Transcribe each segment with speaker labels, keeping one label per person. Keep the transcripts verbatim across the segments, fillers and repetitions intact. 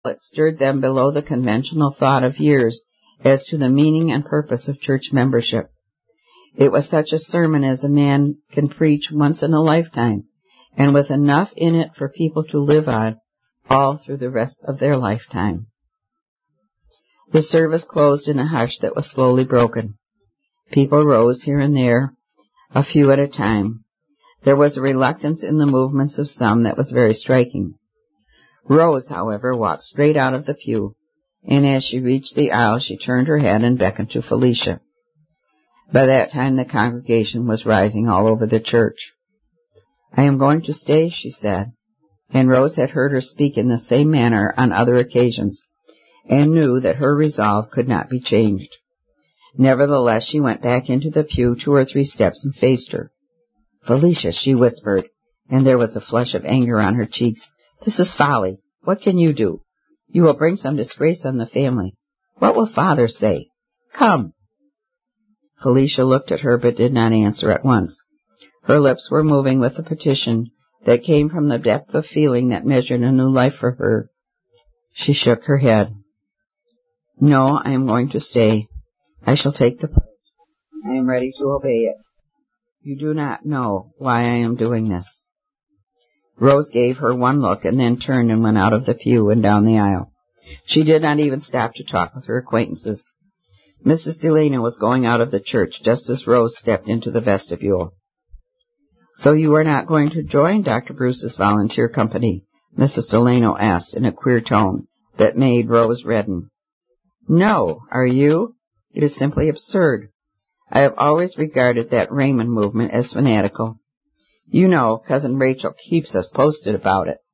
Speaker 1: It stirred them below the conventional thought of years as to the meaning and purpose of church membership. It was such a sermon as a man can preach once in a lifetime, and with enough in it for people to live on all through the rest of their lifetime. The service closed in a hush that was slowly broken. People rose here and there, a few at a time. There was a reluctance in the movements of some that was very striking. Rose, however, walked straight out of the pew, and as she reached the aisle, she turned her head and beckoned to Felicia. By that time, the congregation was rising all over the church. "I am going to stay," she said, and Rose had heard her speak in the same manner on other occasions, and knew that her resolve could not be changed. Nevertheless, she went back into the pew two or three steps and faced her. "Felicia," she whispered, and there was a flush of anger on her cheeks, "this is folly. What can you do? You will bring some disgrace on the family. What will Father say? Come." Felicia looked at her but did not answer at once. Her lips were moving with a petition that came from the depth of feeling that measured a new life for her. She shook her head. "No, I am going to stay. I shall take the pledge. I am ready to obey it. You do not know why I am doing this." Rose gave her one look and then turned and went out of the pew and down the aisle. She did not even stop to talk with her acquaintances. Missus Delano was going out of the church just as Rose stepped into the vestibule. "So you are not going to join Doctor Bruce's volunteer company?" Missus Delano asked in a queer tone that made Rose redden. "No, are you? It is simply absurd. I have always regarded that Raymond movement as fanatical. You know, Cousin Rachel keeps us posted about it."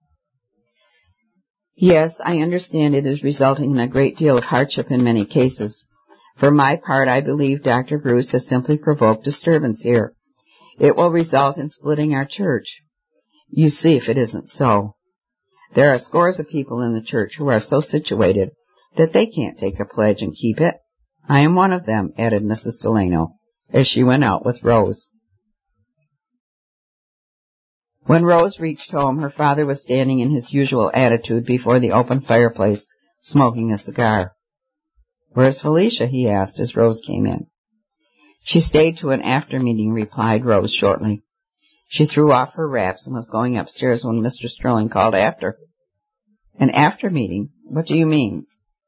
Speaker 1: "Yes, I understand it is resulting in a great deal of hardship in many cases. For my part, I believe Doctor Bruce has simply provoked disturbance here. It will result in splitting our church. You see if it isn't so. There are scores of people in the church who are so situated that they can't take a pledge and keep it. I am one of them," added Missus Delano, as she went out with Rose. When Rose reached home, her father was standing in his usual attitude before the open fireplace, smoking a cigar. "Where's Felicia?" he asked as Rose came in. "She stayed to an after-meeting," replied Rose shortly. She threw off her wraps and was going upstairs when Mister Sterling called after her. "An after-meeting? What do you mean?"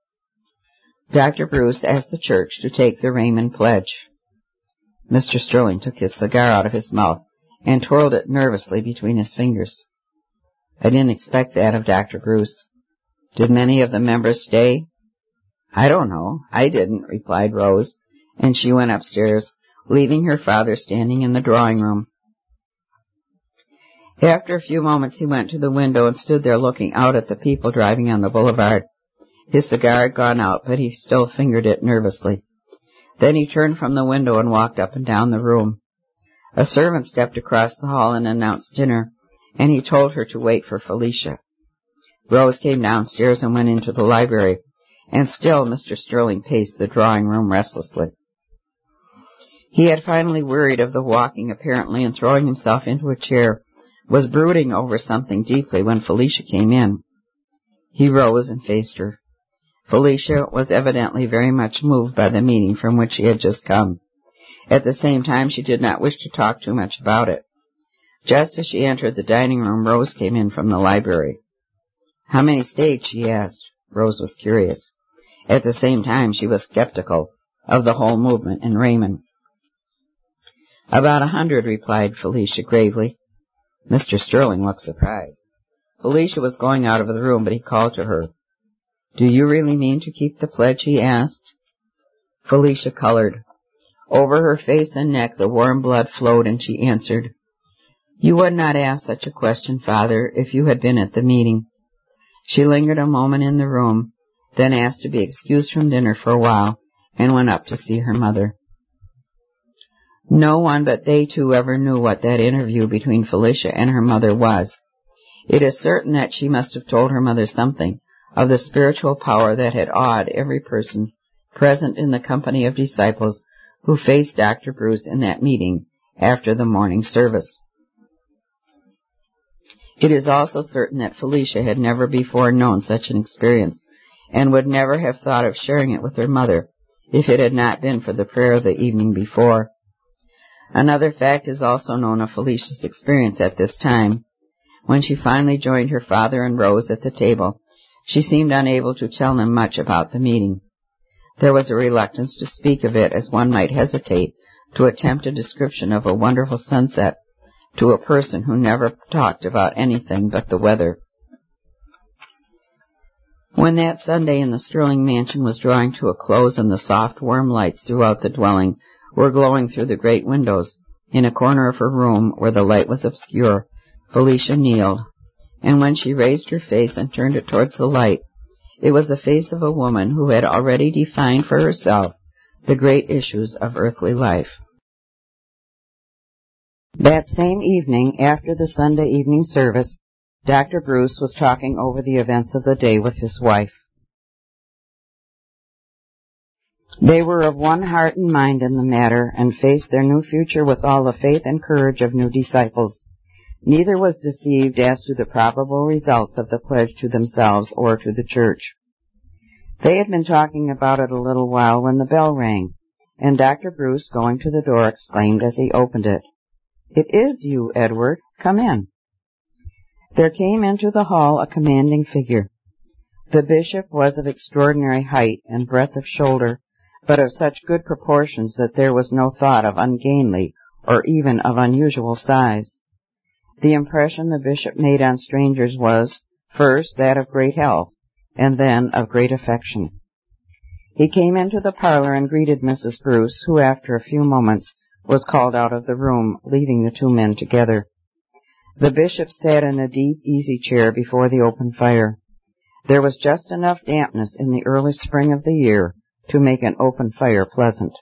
Speaker 1: "Doctor Bruce asked the church to take the Raymond pledge." Mister Sterling took his cigar out of his mouth and twirled it nervously between his fingers. "I didn't expect that of Doctor Bruce. Did many of the members stay?" "I don't know. I didn't," replied Rose, and she went upstairs, leaving her father standing in the drawing-room. After a few moments he went to the window and stood there looking out at the people driving on the boulevard. His cigar had gone out, but he still fingered it nervously. Then he turned from the window and walked up and down the room. A servant stepped across the hall and announced dinner, and he told her to wait for Felicia. Rose came downstairs and went into the library, and still Mister Sterling paced the drawing-room restlessly. He had finally wearied of the walking, apparently, and throwing himself into a chair, was brooding over something deeply when Felicia came in. He rose and faced her. Felicia was evidently very much moved by the meeting from which she had just come. At the same time, she did not wish to talk too much about it. Just as she entered the dining room, Rose came in from the library. "How many stayed?" she asked. Rose was curious. At the same time, she was skeptical of the whole movement in Raymond. "About a hundred," replied Felicia gravely. Mister Sterling looked surprised. Felicia was going out of the room, but he called to her. "Do you really mean to keep the pledge?" he asked. Felicia colored. Over her face and neck the warm blood flowed, and she answered, "You would not ask such a question, Father, if you had been at the meeting." She lingered a moment in the room, then asked to be excused from dinner for a while, and went up to see her mother. No one but they two ever knew what that interview between Felicia and her mother was. It is certain that she must have told her mother something of the spiritual power that had awed every person present in the company of disciples who faced Doctor Bruce in that meeting after the morning service. It is also certain that Felicia had never before known such an experience, and would never have thought of sharing it with her mother if it had not been for the prayer the evening before. Another fact is also known of Felicia's experience at this time. When she finally joined her father and Rose at the table, she seemed unable to tell them much about the meeting. There was a reluctance to speak of it, as one might hesitate to attempt a description of a wonderful sunset to a person who never talked about anything but the weather. When that Sunday in the Sterling mansion was drawing to a close and the soft, warm lights throughout the dwelling were glowing through the great windows, in a corner of her room where the light was obscure, Felicia kneeled, and when she raised her face and turned it towards the light, it was the face of a woman who had already defined for herself the great issues of earthly life. That same evening, after the Sunday evening service, Doctor Bruce was talking over the events of the day with his wife. They were of one heart and mind in the matter, and faced their new future with all the faith and courage of new disciples. Neither was deceived as to the probable results of the pledge to themselves or to the church. They had been talking about it a little while when the bell rang, and Doctor Bruce, going to the door, exclaimed as he opened it, "It is you, Edward. Come in." There came into the hall a commanding figure. The bishop was of extraordinary height and breadth of shoulder, but of such good proportions that there was no thought of ungainly or even of unusual size. The impression the bishop made on strangers was, first, that of great health, and then of great affection. He came into the parlor and greeted Missus Bruce, who after a few moments was called out of the room, leaving the two men together. The bishop sat in a deep easy-chair before the open fire. There was just enough dampness in the early spring of the year to make an open fire pleasant.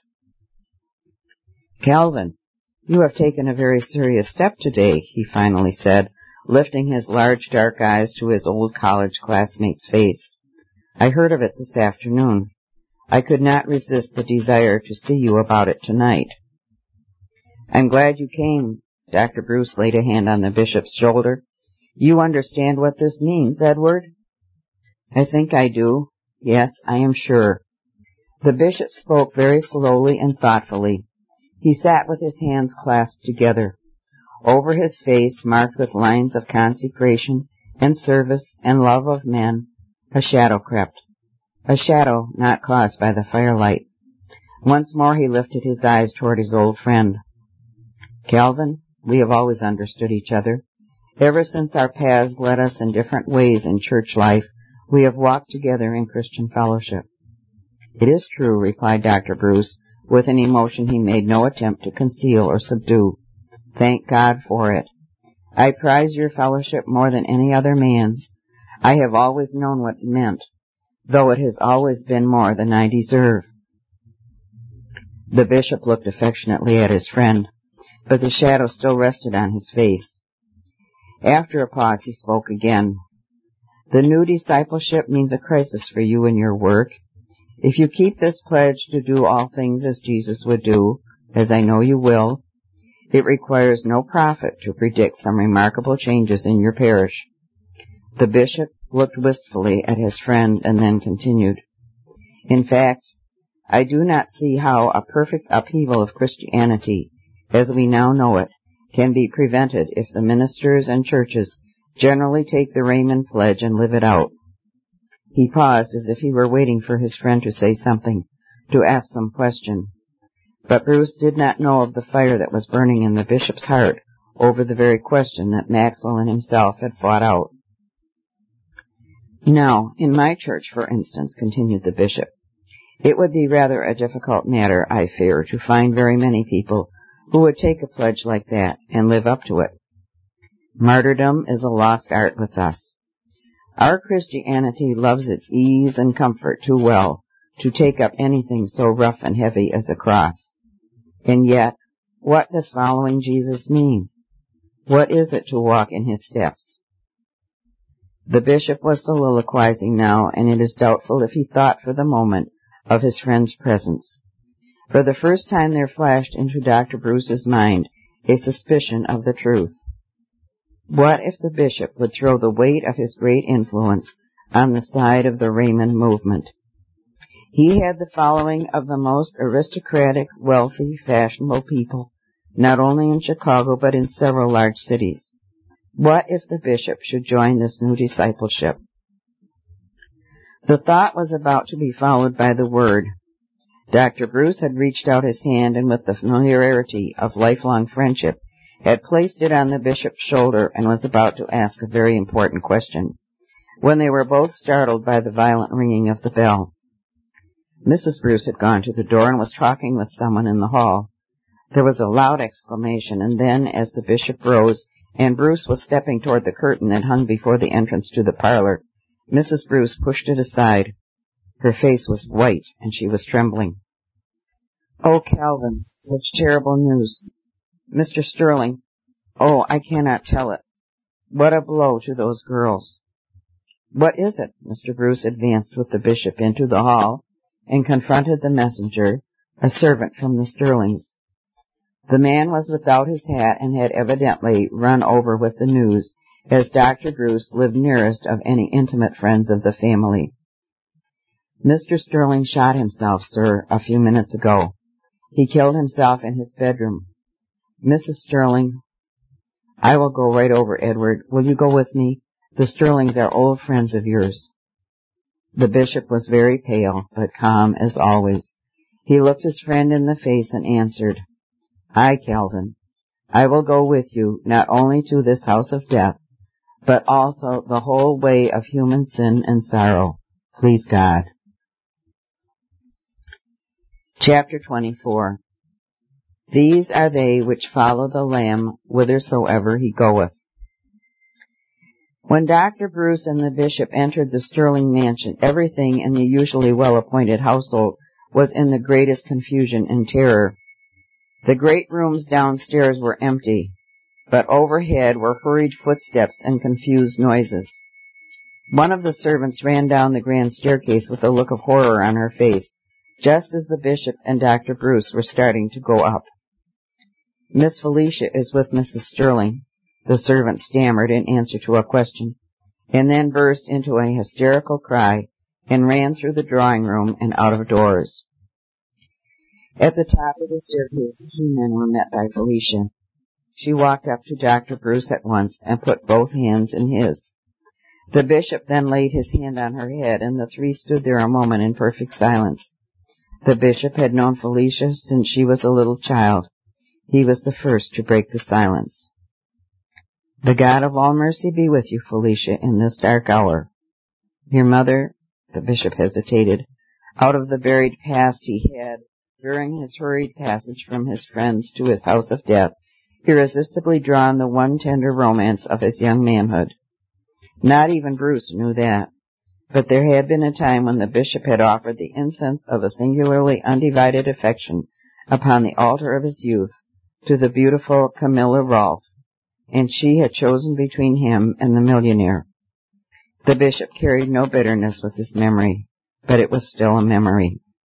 Speaker 1: "Calvin, you have taken a very serious step today," he finally said, lifting his large dark eyes to his old college classmate's face. "I heard of it this afternoon. I could not resist the desire to see you about it tonight." "I'm glad you came." Doctor Bruce laid a hand on the bishop's shoulder. "You understand what this means, Edward?" "I think I do. Yes, I am sure." The bishop spoke very slowly and thoughtfully. He sat with his hands clasped together. Over his face, marked with lines of consecration and service and love of men, a shadow crept. A shadow not caused by the firelight. Once more he lifted his eyes toward his old friend. "Calvin, we have always understood each other. Ever since our paths led us in different ways in church life, we have walked together in Christian fellowship." "It is true," replied Doctor Bruce, with an emotion he made no attempt to conceal or subdue. "Thank God for it. I prize your fellowship more than any other man's. I have always known what it meant, though it has always been more than I deserve." The bishop looked affectionately at his friend, but the shadow still rested on his face. After a pause he spoke again. "The new discipleship means a crisis for you in your work. If you keep this pledge to do all things as Jesus would do, as I know you will, it requires no prophet to predict some remarkable changes in your parish." The bishop looked wistfully at his friend and then continued, "In fact, I do not see how a perfect upheaval of Christianity, as we now know it, can be prevented if the ministers and churches generally take the Raymond pledge and live it out." He paused as if he were waiting for his friend to say something, to ask some question. But Bruce did not know of the fire that was burning in the bishop's heart over the very question that Maxwell and himself had fought out. "Now, in my church, for instance," continued the bishop, "it would be rather a difficult matter, I fear, to find very many people who would take a pledge like that and live up to it. Martyrdom is a lost art with us. Our Christianity loves its ease and comfort too well to take up anything so rough and heavy as a cross. And yet, what does following Jesus mean? What is it to walk in his steps?" The bishop was soliloquizing now, and it is doubtful if he thought for the moment of his friend's presence. For the first time there flashed into Doctor Bruce's mind a suspicion of the truth. What if the bishop would throw the weight of his great influence on the side of the Raymond movement? He had the following of the most aristocratic, wealthy, fashionable people, not only in Chicago but in several large cities. What if the bishop should join this new discipleship? The thought was about to be followed by the word. Doctor Bruce had reached out his hand and with the familiarity of lifelong friendship had placed it on the bishop's shoulder and was about to ask a very important question, when they were both startled by the violent ringing of the bell. Missus Bruce had gone to the door and was talking with someone in the hall. There was a loud exclamation, and then, as the bishop rose and Bruce was stepping toward the curtain that hung before the entrance to the parlor, Missus Bruce pushed it aside. Her face was white, and she was trembling. "Oh, Calvin, such terrible news. Mister Sterling, oh, I cannot tell it. What a blow to those girls." "What is it?" Mister Bruce advanced with the bishop into the hall and confronted the messenger, a servant from the Sterlings. The man was without his hat and had evidently run over with the news, as Doctor Bruce lived nearest of any intimate friends of the family. "Mister Sterling shot himself, sir, a few minutes ago. He killed himself in his bedroom. Missus Sterling—" "I will go right over, Edward. Will you go with me? The Sterlings are old friends of yours." The bishop was very pale, but calm as always. He looked his friend in the face and answered, "Aye, Calvin, I will go with you, not only to this house of death, but also the whole way of human sin and sorrow, please God." Chapter twenty-four. These are they which follow the Lamb whithersoever he goeth. When Doctor Bruce and the bishop entered the Sterling mansion, everything in the usually well-appointed household was in the greatest confusion and terror. The great rooms downstairs were empty, but overhead were hurried footsteps and confused noises. One of the servants ran down the grand staircase with a look of horror on her face, just as the bishop and Doctor Bruce were starting to go up. "Miss Felicia is with Missus Sterling," the servant stammered in answer to a question, and then burst into a hysterical cry and ran through the drawing-room and out of doors. At the top of the staircase, the two men were met by Felicia. She walked up to Doctor Bruce at once and put both hands in his. The bishop then laid his hand on her head, and the three stood there a moment in perfect silence. The bishop had known Felicia since she was a little child. He was the first to break the silence. "The God of all mercy be with you, Felicia, in this dark hour. Your mother," the bishop hesitated, out of the buried past he had, during his hurried passage from his friends to his house of death, irresistibly drawn the one tender romance of his young manhood. Not even Bruce knew that. But there had been a time when the bishop had offered the incense of a singularly undivided affection upon the altar of his youth to the beautiful Camilla Rolfe, and she had chosen between him and the millionaire. The bishop carried no bitterness with his memory, but it was still a memory.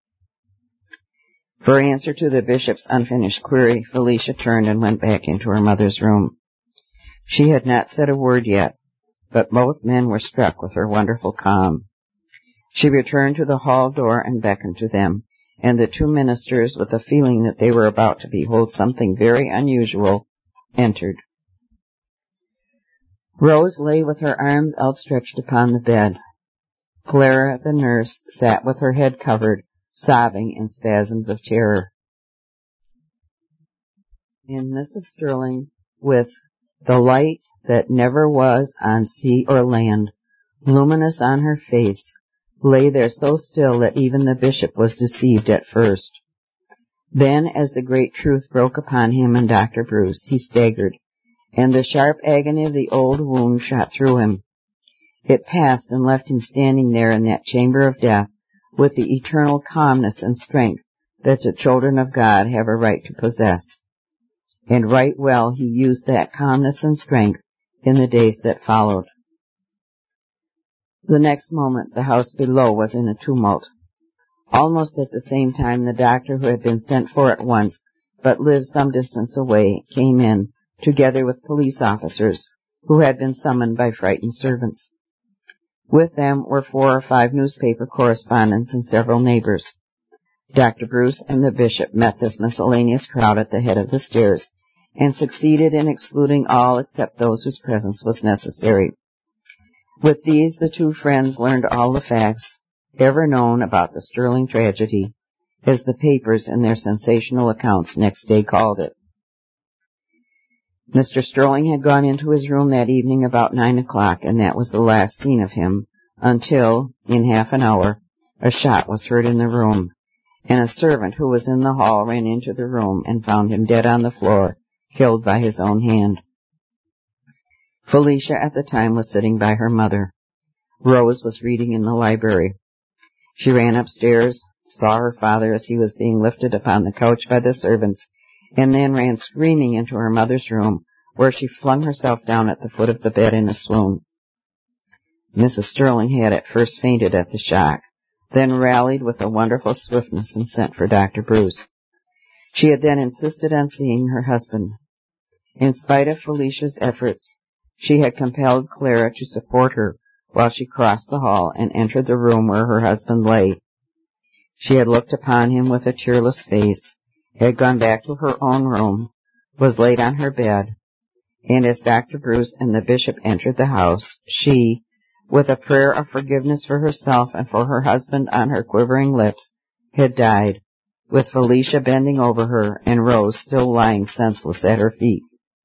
Speaker 1: For answer to the bishop's unfinished query, Felicia turned and went back into her mother's room. She had not said a word yet, but both men were struck with her wonderful calm. She returned to the hall door and beckoned to them, and the two ministers, with a feeling that they were about to behold something very unusual, entered. Rose lay with her arms outstretched upon the bed. Clara, the nurse, sat with her head covered, sobbing in spasms of terror. And Missus Sterling, with the light that never was on sea or land, luminous on her face, lay there so still that even the bishop was deceived at first. Then, as the great truth broke upon him and Doctor Bruce, he staggered, and the sharp agony of the old wound shot through him. It passed and left him standing there in that chamber of death with the eternal calmness and strength that the children of God have a right to possess. And right well he used that calmness and strength in the days that followed. The next moment the house below was in a tumult. Almost at the same time the doctor, who had been sent for at once, but lived some distance away, came in, together with police officers, who had been summoned by frightened servants. With them were four or five newspaper correspondents and several neighbors. Doctor Bruce and the bishop met this miscellaneous crowd at the head of the stairs, and succeeded in excluding all except those whose presence was necessary. With these, the two friends learned all the facts ever known about the Sterling tragedy, as the papers in their sensational accounts next day called it. Mister Sterling had gone into his room that evening about nine o'clock, and that was the last seen of him, until, in half an hour, a shot was heard in the room, and a servant who was in the hall ran into the room and found him dead on the floor, killed by his own hand. Felicia at the time was sitting by her mother. Rose was reading in the library. She ran upstairs, saw her father as he was being lifted upon the couch by the servants, and then ran screaming into her mother's room, where she flung herself down at the foot of the bed in a swoon. Missus Sterling had at first fainted at the shock, then rallied with a wonderful swiftness and sent for Doctor Bruce. She had then insisted on seeing her husband. In spite of Felicia's efforts, she had compelled Clara to support her while she crossed the hall and entered the room where her husband lay. She had looked upon him with a tearless face, had gone back to her own room, was laid on her bed, and as Doctor Bruce and the bishop entered the house, she, with a prayer of forgiveness for herself and for her husband on her quivering lips, had died, with Felicia bending over her and Rose still lying senseless at her feet.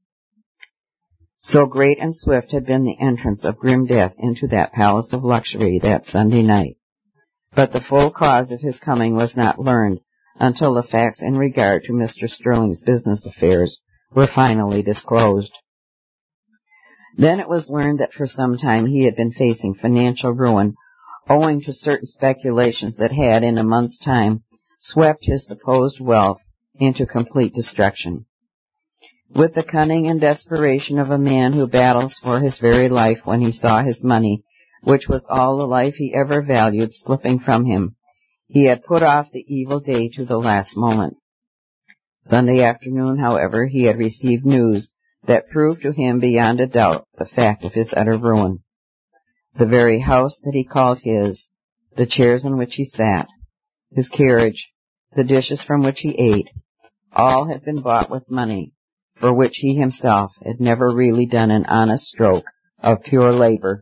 Speaker 1: So great and swift had been the entrance of grim death into that palace of luxury that Sunday night. But the full cause of his coming was not learned until the facts in regard to Mister Sterling's business affairs were finally disclosed. Then it was learned that for some time he had been facing financial ruin, owing to certain speculations that had, in a month's time, swept his supposed wealth into complete destruction. With the cunning and desperation of a man who battles for his very life when he saw his money, which was all the life he ever valued, slipping from him, he had put off the evil day to the last moment. Sunday afternoon, however, he had received news that proved to him beyond a doubt the fact of his utter ruin. The very house that he called his, the chairs in which he sat, his carriage, the dishes from which he ate, all had been bought with money, for which he himself had never really done an honest stroke of pure labor.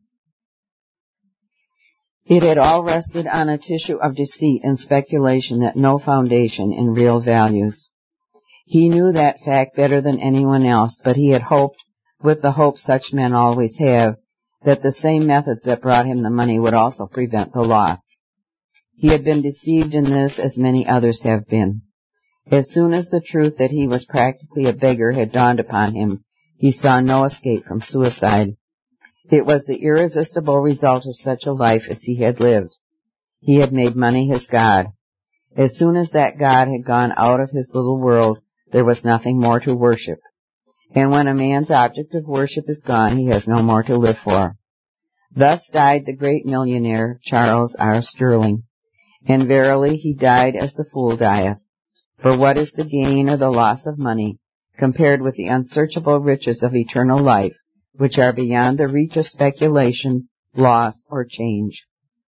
Speaker 1: It had all rested on a tissue of deceit and speculation that no foundation in real values. He knew that fact better than anyone else, but he had hoped, with the hope such men always have, that the same methods that brought him the money would also prevent the loss. He had been deceived in this as many others have been. As soon as the truth that he was practically a beggar had dawned upon him, he saw no escape from suicide. It was the irresistible result of such a life as he had lived. He had made money his god. As soon as that god had gone out of his little world, there was nothing more to worship. And when a man's object of worship is gone, he has no more to live for. Thus died the great millionaire, Charles R. Sterling. And verily he died as the fool dieth. For what is the gain or the loss of money, compared with the unsearchable riches of eternal life, which are beyond the reach of speculation, loss, or change?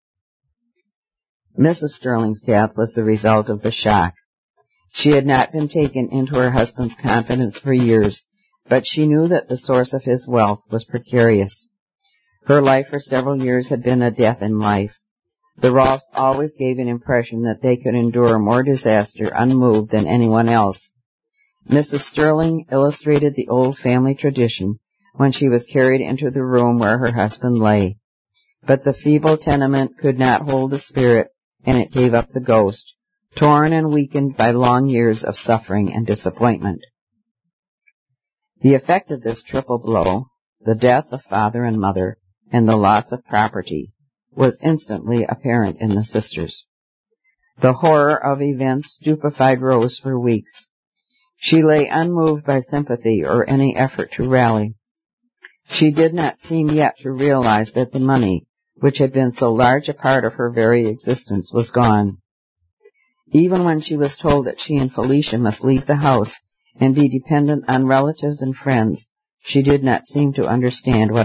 Speaker 1: Missus Sterling's death was the result of the shock. She had not been taken into her husband's confidence for years, but she knew that the source of his wealth was precarious. Her life for several years had been a death in life. The Rolfes always gave an impression that they could endure more disaster unmoved than anyone else. Missus Sterling illustrated the old family tradition when she was carried into the room where her husband lay. But the feeble tenement could not hold the spirit, and it gave up the ghost, torn and weakened by long years of suffering and disappointment. The effect of this triple blow, the death of father and mother, and the loss of property, was instantly apparent in the sisters. The horror of events stupefied Rose for weeks. She lay unmoved by sympathy or any effort to rally. She did not seem yet to realize that the money, which had been so large a part of her very existence, was gone. Even when she was told that she and Felicia must leave the house and be dependent on relatives and friends, She did not seem to understand what